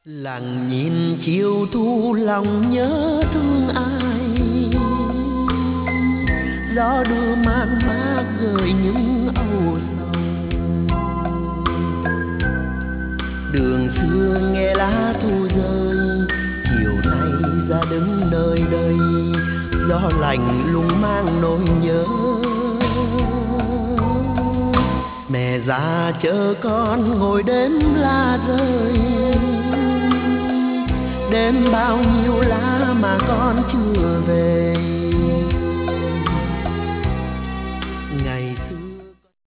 Lặng nhìn chiều thu lòng nhớ thương ai, gió đưa man mác gợi những âu sầu. Đường xưa nghe lá thu rơi, chiều nay ra đứng nơi đây, gió lạnh lùng mang nỗi nhớ. Mẹ già chờ con ngồi đêm lá rơi, đêm bao nhiêu lá mà con chưa về.